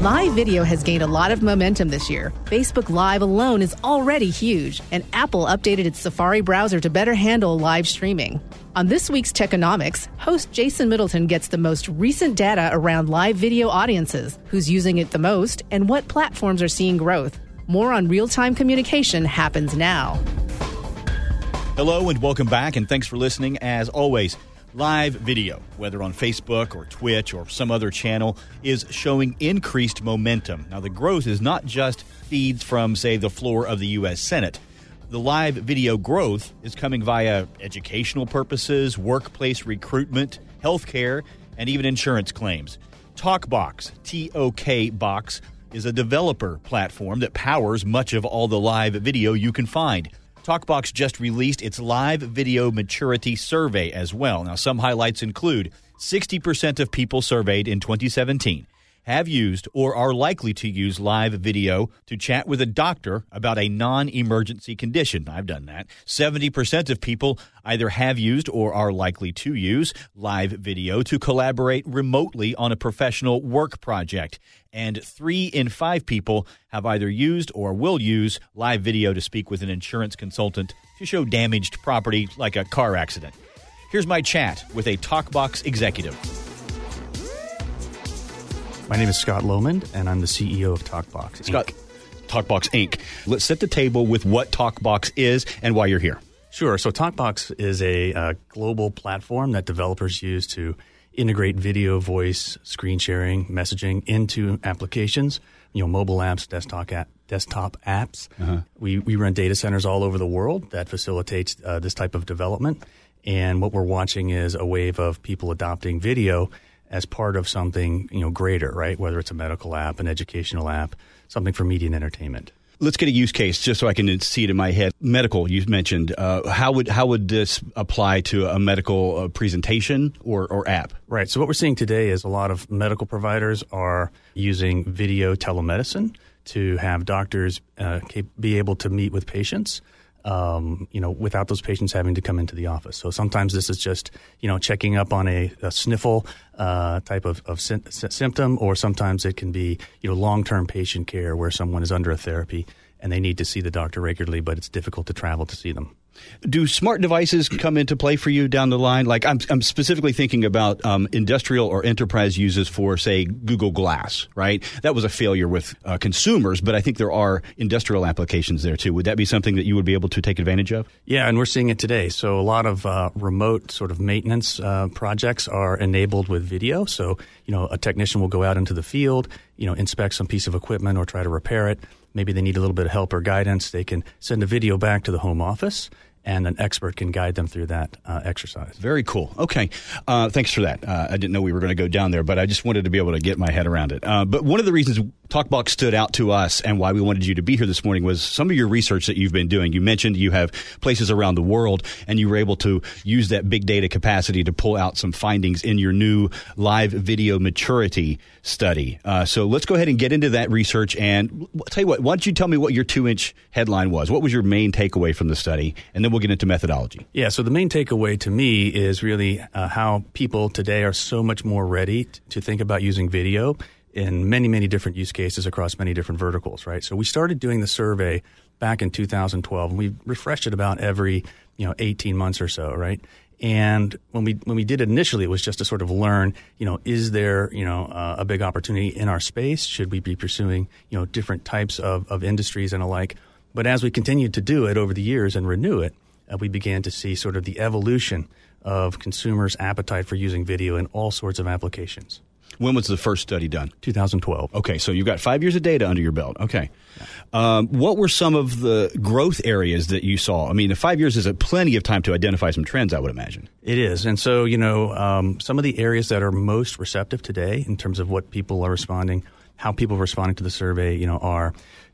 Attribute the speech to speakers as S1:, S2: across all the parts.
S1: Live video has gained a lot of momentum this year. Facebook Live alone is already huge, and Apple updated its Safari browser to better handle live streaming. On this week's Techonomics, host Jason Middleton gets the most recent data around live video audiences, who's using it the most, and what platforms are seeing growth. More on real-time communication happens now.
S2: Hello and welcome back, and thanks for listening. As always, live video, whether on Facebook or Twitch or some other channel, is showing increased momentum. Now, the growth is not just feeds from, say, the floor of the U.S. Senate. The live video growth is coming via educational purposes, workplace recruitment, healthcare, and even insurance claims. TalkBox, T-O-K Box, is a developer platform that powers much of all the live video you can find. TalkBox just released its live video maturity survey as well. Now, some highlights include 60% of people surveyed in 2017 have used or are likely to use live video to chat with a doctor about a non-emergency condition. I've done that. 70% of people either have used or are likely to use live video to collaborate remotely on a professional work project. And 3 in 5 people have either used or will use live video to speak with an insurance consultant to show damaged property like a car accident. Here's my chat with a TalkBox executive.
S3: My name is Scott Lomond, and I'm the CEO of TalkBox Inc.
S2: Scott, TalkBox Inc. Let's set the table with what TalkBox is and why you're here.
S3: Sure. So TalkBox is a global platform that developers use to integrate video, voice, screen sharing, messaging into applications, mobile apps, desktop apps. Uh-huh. We run data centers all over the world that facilitates this type of development. And what we're watching is a wave of people adopting video as part of something, greater, right? Whether it's a medical app, an educational app, something for media and entertainment.
S2: Let's get a use case just so I can see it in my head. Medical, you mentioned. How would this apply to a medical presentation or app?
S3: Right. So what we're seeing today is a lot of medical providers are using video telemedicine to have doctors be able to meet with patients. Without those patients having to come into the office. So sometimes this is just, checking up on a sniffle type of symptom, or sometimes it can be, long-term patient care where someone is under a therapy and they need to see the doctor regularly, but it's difficult to travel to see them.
S2: Do smart devices come into play for you down the line? Like I'm specifically thinking about industrial or enterprise uses for, say, Google Glass, right? That was a failure with consumers, but I think there are industrial applications there too. Would that be something that you would be able to take advantage of?
S3: Yeah, and we're seeing it today. So a lot of remote sort of maintenance projects are enabled with video. So, a technician will go out into the field, inspect some piece of equipment or try to repair it. Maybe they need a little bit of help or guidance. They can send a video back to the home office, and an expert can guide them through that exercise.
S2: Very cool. Okay. Thanks for that. I didn't know we were going to go down there, but I just wanted to be able to get my head around it. But one of the reasons TalkBox stood out to us and why we wanted you to be here this morning was some of your research that you've been doing. You mentioned you have places around the world, and you were able to use that big data capacity to pull out some findings in your new live video maturity study. So let's go ahead and get into that research. And I'll tell you what, why don't you tell me what your 2-inch headline was? What was your main takeaway from the study? And then we'll get into methodology.
S3: Yeah, so the main takeaway to me is really how people today are so much more ready to think about using video in many, many different use cases across many different verticals, right? So we started doing the survey back in 2012, and we refreshed it about every 18 months or so, right? And when we did it initially, it was just to sort of learn, is there, a big opportunity in our space? Should we be pursuing, different types of industries and alike? But as we continued to do it over the years and renew it, we began to see sort of the evolution of consumers' appetite for using video in all sorts of applications.
S2: When was the first study done?
S3: 2012.
S2: Okay, so you've got 5 years of data under your belt. Okay. What were some of the growth areas that you saw? I mean, 5 years is plenty of time to identify some trends, I would imagine.
S3: It is. And so, some of the areas that are most receptive today in terms of what people are responding, how people are responding to the survey, are,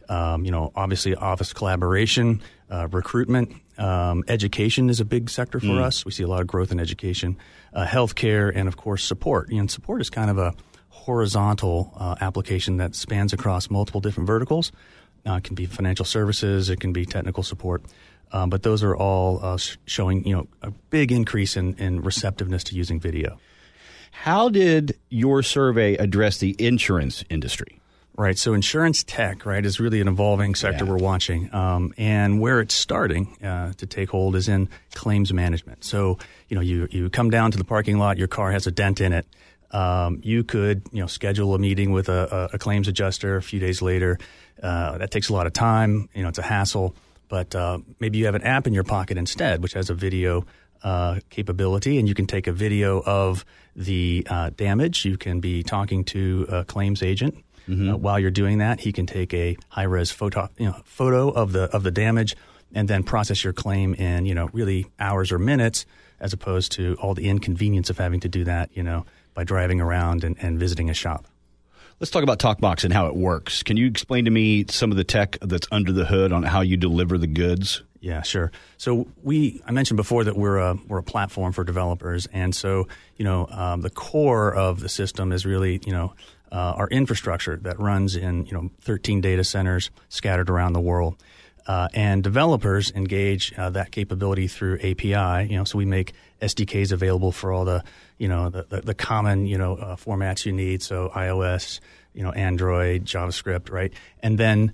S3: obviously office collaboration, recruitment. Education is a big sector for us. We see a lot of growth in education, healthcare, and, of course, support. And support is kind of a horizontal application that spans across multiple different verticals. It can be financial services. It can be technical support. But those are all showing, a big increase in receptiveness to using video.
S2: How did your survey address the insurance industry?
S3: Right. So insurance tech, right, is really an evolving sector we're watching. And where it's starting to take hold is in claims management. So, you come down to the parking lot, your car has a dent in it. You could, schedule a meeting with a claims adjuster a few days later. That takes a lot of time. It's a hassle. But maybe you have an app in your pocket instead, which has a video capability, and you can take a video of the damage. You can be talking to a claims agent. While you're doing that, he can take a high-res photo of the damage and then process your claim in, really hours or minutes, as opposed to all the inconvenience of having to do that, by driving around and visiting a shop.
S2: Let's talk about TalkBox and how it works. Can you explain to me some of the tech that's under the hood on how you deliver the goods?
S3: Yeah, sure. So I mentioned before that we're a platform for developers, and so the core of the system is really our infrastructure that runs in 13 data centers scattered around the world. And developers engage that capability through API. So we make SDKs available for all the the common formats you need. So iOS, Android, JavaScript, right? And then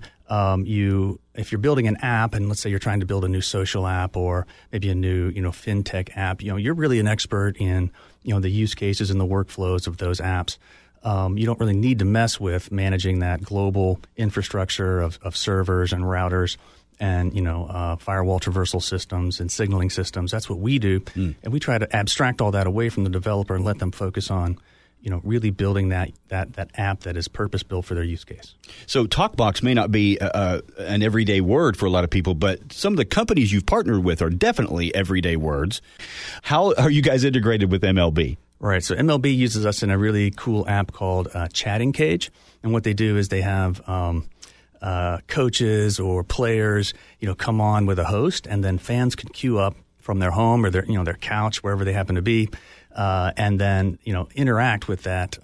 S3: if you're building an app, and let's say you're trying to build a new social app or maybe a new fintech app, you're really an expert in the use cases and the workflows of those apps. You don't really need to mess with managing that global infrastructure of servers and routers and firewall traversal systems and signaling systems. That's what we do, and we try to abstract all that away from the developer and let them focus on really building that app that is purpose built for their use case.
S2: So TalkBox may not be an everyday word for a lot of people, but some of the companies you've partnered with are definitely everyday words. How are you guys integrated with MLB?
S3: Right. So MLB uses us in a really cool app called Chatting Cage. And what they do is they have coaches or players, come on with a host, and then fans can queue up from their home or their couch, wherever they happen to be, and then interact with that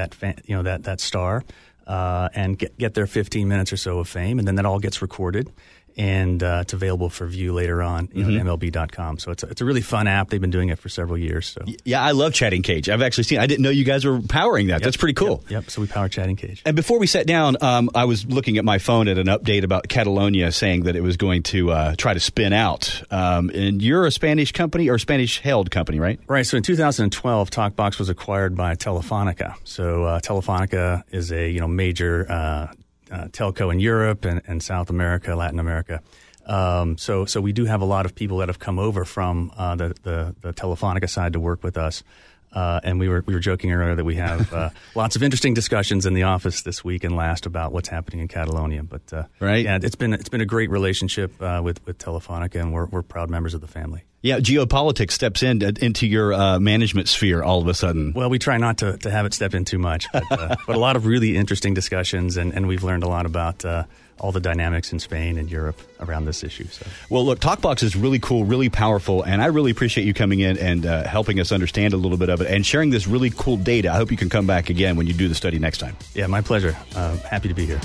S3: star and get their 15 minutes or so of fame, and then that all gets recorded. And it's available for view later on at MLB.com. So it's a really fun app. They've been doing it for several years. So
S2: yeah, I love Chatting Cage. I've actually seen. I didn't know you guys were powering that. Yep. That's pretty cool.
S3: Yep. So we power Chatting Cage.
S2: And before we sat down, I was looking at my phone at an update about Catalonia saying that it was going to try to spin out. And you're a Spanish company or Spanish-held company, right?
S3: Right. So in 2012, TalkBox was acquired by Telefonica. So Telefonica is a major telco in Europe and South America, Latin America. So we do have a lot of people that have come over from the Telefonica side to work with us. And we were joking earlier that we have lots of interesting discussions in the office this week and last about what's happening in Catalonia. But
S2: right,
S3: yeah, it's been a great relationship with Telefonica, and we're proud members of the family.
S2: Yeah, geopolitics steps into your management sphere all of a sudden.
S3: Well, we try not to have it step in too much, but a lot of really interesting discussions, and we've learned a lot about all the dynamics in Spain and Europe around this issue. So.
S2: Well, look, TalkBox is really cool, really powerful, and I really appreciate you coming in and helping us understand a little bit of it and sharing this really cool data. I hope you can come back again when you do the study next time.
S3: Yeah, my pleasure. Happy to be here.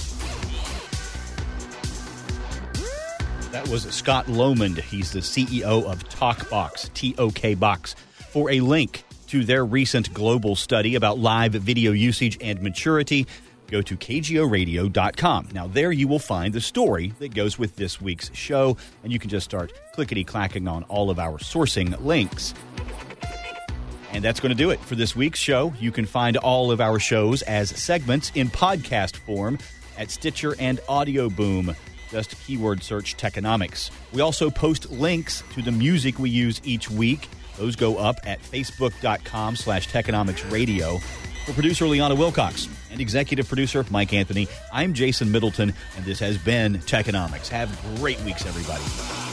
S2: That was Scott Lomond. He's the CEO of TalkBox, TOKBox. For a link to their recent global study about live video usage and maturity, go to kgoradio.com. Now, there you will find the story that goes with this week's show, and you can just start clickety-clacking on all of our sourcing links. And that's going to do it for this week's show. You can find all of our shows as segments in podcast form at Stitcher and Audio Boom. Just keyword search Techonomics. We also post links to the music we use each week. Those go up at facebook.com/Techonomicsradio. For producer Liana Wilcox and executive producer Mike Anthony, I'm Jason Middleton, and this has been Techonomics. Have great weeks, everybody.